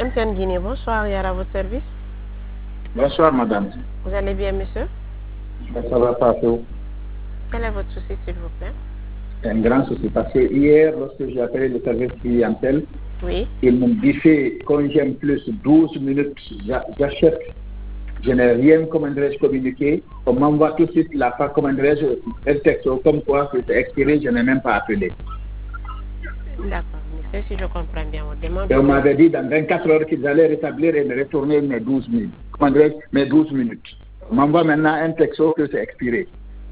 MTN Guinée, bonsoir, Yara, à votre service. Bonsoir, madame. Vous allez bien, monsieur? Ça va partout. Quel est votre souci, s'il vous plaît? Un grand souci, parce que hier, lorsque j'ai appelé le service clientèle, oui. Ils m'ont dit que quand j'aime plus 12 minutes, j'achète. Je n'ai rien, comment dirais-je, communiqué. On m'envoie tout de suite la part, comment dirais-je, un texte comme quoi c'est expiré, je n'ai même pas appelé. D'accord, monsieur, si je comprends bien votre demande. Et on m'avait dit dans 24 heures qu'ils allaient rétablir et me retourner mes 12 minutes. Comment dirais-je, mes 12 minutes. On m'envoie maintenant un texte que c'est expiré.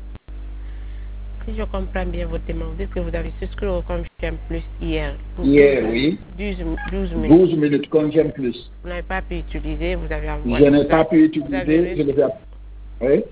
Si je comprends bien votre demande, vous dites que vous avez souscrit au Conjum Plus hier. Hier, oui. 12 minutes. 12 minutes, Conjum Plus. Vous n'avez pas pu utiliser, vous avez envoyé. Je n'ai pas pu utiliser, je l'ai. Oui.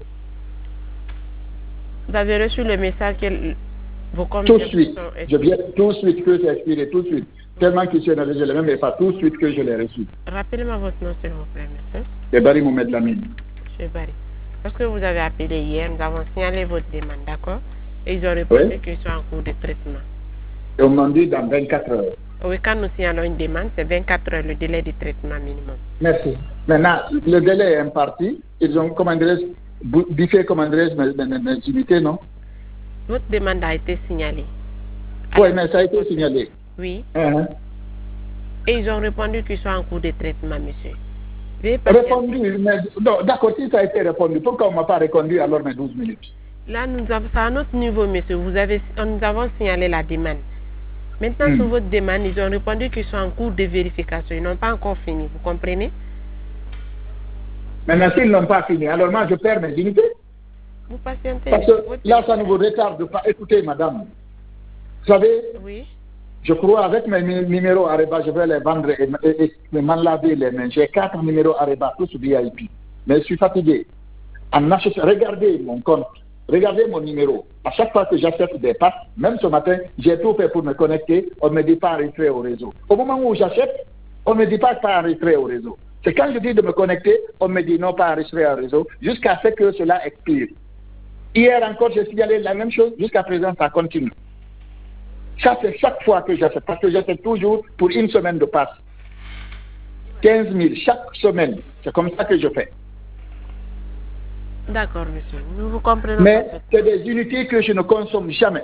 Vous avez reçu le message que vos comptes tout de suite. Je viens tout de suite que c'est expiré, tout de suite. Tellement que je l'ai même pas tout de suite que je l'ai reçu. Rappelez-moi votre nom, s'il vous plaît, monsieur. C'est Barry Mohamed Lamine. Monsieur Barry. Parce que vous avez appelé hier, nous avons signalé votre demande, d'accord? Et ils ont répondu qu'ils sont en cours de traitement. Et on m'a dit dans 24 heures. Oui, quand nous signalons une demande, c'est 24 heures le délai de traitement minimum. Merci. Maintenant, le délai est imparti. Ils ont commandé, biffé, commandé mes unités, non? Votre demande a été signalée. Oui, mais ça a été signalé. Oui. Et ils ont répondu qu'ils sont en cours de traitement, monsieur. Répondu, mais d'accord, si ça a été répondu, pourquoi on ne m'a pas répondu alors mes 12 minutes? Là, nous avons, c'est à notre niveau, monsieur. Nous avons signalé la demande. Maintenant, sur votre demande, ils ont répondu qu'ils sont en cours de vérification. Ils n'ont pas encore fini, vous comprenez? Maintenant, s'ils n'ont pas fini, alors moi, je perds mes unités. Vous patientez. Parce que là, ça ne vous retarde pas. Écoutez, madame, vous savez, oui. Je crois avec mes numéros Areba, je vais les vendre et m'en laver les mains. J'ai 4 numéros Areba, tous VIP. Mais je suis fatigué. Regardez mon compte, regardez mon numéro. À chaque fois que j'achète des passes, même ce matin, j'ai tout fait pour me connecter, on ne me dit pas enregistrer au réseau. Au moment où j'achète, on ne me dit pas enregistrer au réseau. C'est quand je dis de me connecter, on me dit non, pas enregistrer au réseau, jusqu'à ce que cela expire. Hier encore, j'ai signalé la même chose, jusqu'à présent, ça continue. Ça, c'est chaque fois que j'achète, parce que j'achète toujours pour une semaine de passe. 15 000 chaque semaine. C'est comme ça que je fais. D'accord, monsieur. Nous vous comprenons. Mais c'est des unités que je ne consomme jamais.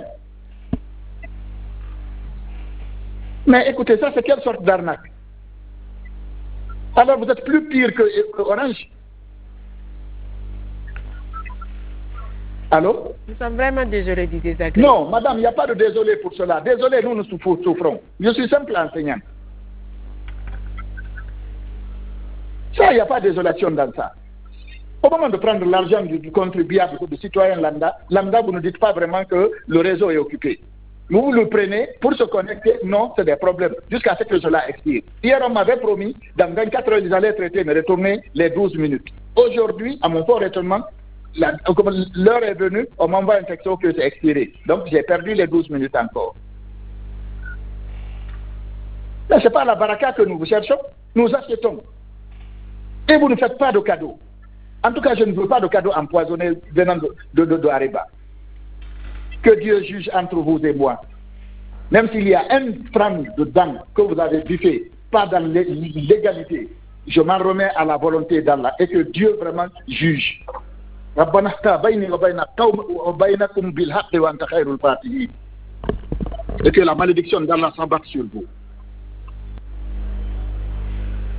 Mais écoutez, ça, c'est quelle sorte d'arnaque? Alors, vous êtes plus pire que Orange. Allô? Nous sommes vraiment désolés du désagrément. Non, madame, il n'y a pas de désolé pour cela. Désolé, nous souffrons. Je suis simple enseignant. Ça, il n'y a pas de désolation dans ça. Au moment de prendre l'argent du contribuable, du citoyen lambda, vous ne dites pas vraiment que le réseau est occupé. Vous le prenez pour se connecter, non, c'est des problèmes, jusqu'à ce que cela expire. Hier, on m'avait promis, dans 24 heures, ils allaient traiter, me retourner les 12 minutes. Aujourd'hui, à mon fort étonnement, l'heure est venue, on m'envoie un texto que c'est expiré. Donc, j'ai perdu les 12 minutes encore. Mais ce n'est pas la baraka que nous cherchons, nous achetons. Et vous ne faites pas de cadeaux. En tout cas, je ne veux pas de cadeaux empoisonnés venant de Areba. Que Dieu juge entre vous et moi. Même s'il y a un franc dedans que vous avez buffé, pas dans l'égalité, je m'en remets à la volonté d'Allah et que Dieu vraiment juge. Et que la malédiction d'Allah s'abatte sur vous.